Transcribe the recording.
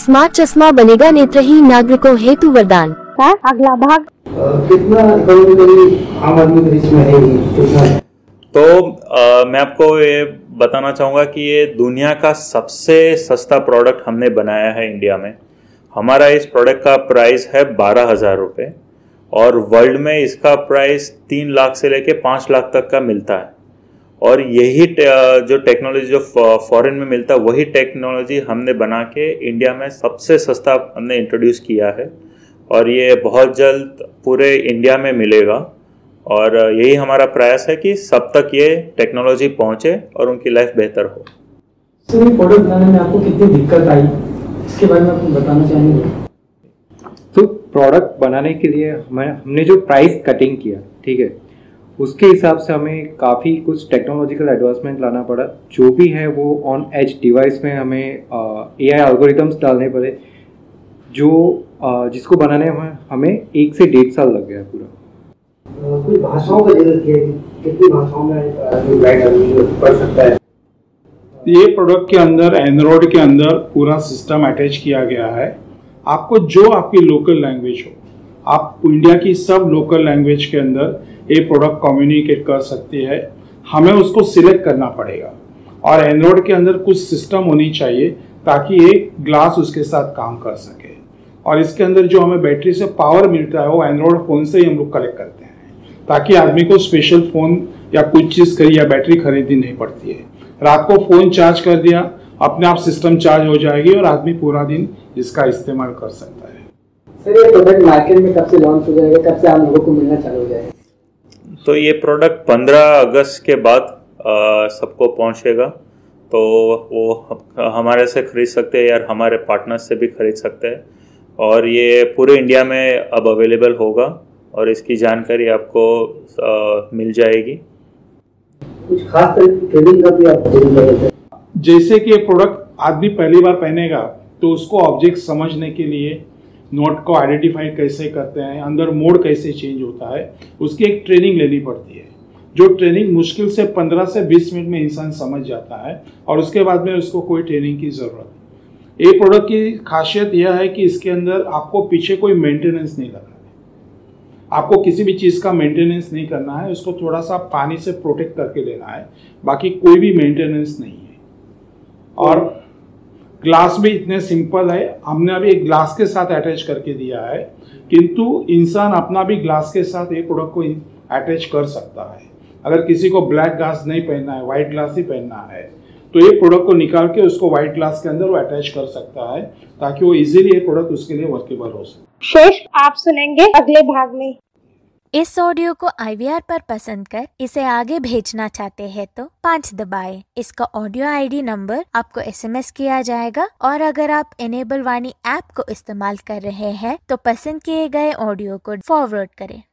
Smart चश्मा बनेगा नेत्रहीन नागरिकों हेतु वरदान का अगला भाग। कितना इकोनॉमिकली आम आदमी के इसमें है कितना? तो मैं आपको ये बताना चाहूँगा कि ये दुनिया का सबसे सस्ता प्रोडक्ट हमने बनाया है इंडिया में। हमारा इस प्रोडक्ट का प्राइस है 12,000 रुपये और वर्ल्ड में इसका प्राइस 3 लाख से लेके 5 लाख तक का मिलता है। और यही जो टेक्नोलॉजी जो फॉरेन में मिलता है वही टेक्नोलॉजी हमने बना के इंडिया में सबसे सस्ता हमने इंट्रोड्यूस किया है और ये बहुत जल्द पूरे इंडिया में मिलेगा। और यही हमारा प्रयास है कि सब तक ये टेक्नोलॉजी पहुंचे और उनकी लाइफ बेहतर हो। सर, ये प्रोडक्ट बनाने में आपको कितनी दिक्कत आई, इसके बारे में आप बताना चाहेंगे? तो प्रोडक्ट बनाने के लिए हमने जो प्राइस कटिंग किया, ठीक है, उसके हिसाब से हमें काफ़ी कुछ टेक्नोलॉजिकल एडवांसमेंट लाना पड़ा। जो भी है वो ऑन एज डिवाइस में हमें एआई एल्गोरिथम्स डालने पड़े, जो जिसको बनाने में हमें 1 से 1.5 साल लग गया पूरा। कुछ भाषाओं का जरूरत है, कितनी भाषाओं में पढ़ सकता है? ये प्रोडक्ट के अंदर एंड्रॉयड के अंदर पूरा सिस्टम अटैच किया गया है। आपको जो आपकी लोकल लैंग्वेज हो, आप इंडिया की सब लोकल लैंग्वेज के अंदर ये प्रोडक्ट कम्युनिकेट कर सकती है। हमें उसको सिलेक्ट करना पड़ेगा और एंड्रॉयड के अंदर कुछ सिस्टम होनी चाहिए ताकि एक ग्लास उसके साथ काम कर सके। और इसके अंदर जो हमें बैटरी से पावर मिलता है वो एंड्रॉयड फ़ोन से ही हम लोग कलेक्ट करते हैं ताकि आदमी को स्पेशल फ़ोन या कुछ चीज़ खरीद या बैटरी खरीदनी नहीं पड़ती है। रात को फ़ोन चार्ज कर दिया, अपने आप सिस्टम चार्ज हो जाएगी और आदमी पूरा दिन इसका इस्तेमाल कर सकता है। सर, ये प्रोडक्ट मार्केट में कब से लॉन्च हो जाएगा, कब से आम लोगों को मिलना चालू हो जाएगा? तो ये प्रोडक्ट 15 अगस्त के बाद सबको पहुंचेगा। तो वो हमारे से खरीद सकते हैं या हमारे पार्टनर्स से भी खरीद सकते हैं और ये पूरे इंडिया में अब अवेलेबल होगा और इसकी जानकारी आपको मिल जाएगी। कुछ खास तरह की ट्रेनिंग का भी आप देंगे? जैसे कि ये प्रोडक्ट आदमी पहली बार पहनेगा तो उसको ऑब्जेक्ट समझने के लिए नोट को आइडेंटिफाई कैसे करते हैं, अंदर मोड कैसे चेंज होता है, उसकी एक ट्रेनिंग लेनी पड़ती है। जो ट्रेनिंग मुश्किल से 15 से 20 मिनट में इंसान समझ जाता है और उसके बाद में उसको कोई ट्रेनिंग की ज़रूरत नहीं। ये प्रोडक्ट की खासियत यह है कि इसके अंदर आपको पीछे कोई मेंटेनेंस नहीं करना है। आपको किसी भी चीज़ का मेंटेनेंस नहीं करना है, उसको थोड़ा सा पानी से प्रोटेक्ट करके लेना है, बाकी कोई भी मेंटेनेंस नहीं है। और ग्लास भी इतने सिंपल है, हमने अभी एक ग्लास के साथ अटैच करके दिया है, किंतु इंसान अपना भी ग्लास के साथ एक प्रोडक्ट को अटैच कर सकता है। अगर किसी को ब्लैक ग्लास नहीं पहनना है, वाइट ग्लास ही पहनना है, तो ये प्रोडक्ट को निकाल के उसको वाइट ग्लास के अंदर वो अटैच कर सकता है ताकि वो इजीली ये प्रोडक्ट उसके लिए वर्केबल हो सके। शेष आप सुनेंगे अगले भाग में। इस ऑडियो को IVR पर पसंद कर इसे आगे भेजना चाहते हैं तो 5 दबाएं। इसका ऑडियो ID नंबर आपको SMS किया जाएगा और अगर आप इनेबल वाणी ऐप को इस्तेमाल कर रहे हैं तो पसंद किए गए ऑडियो को फॉरवर्ड करें।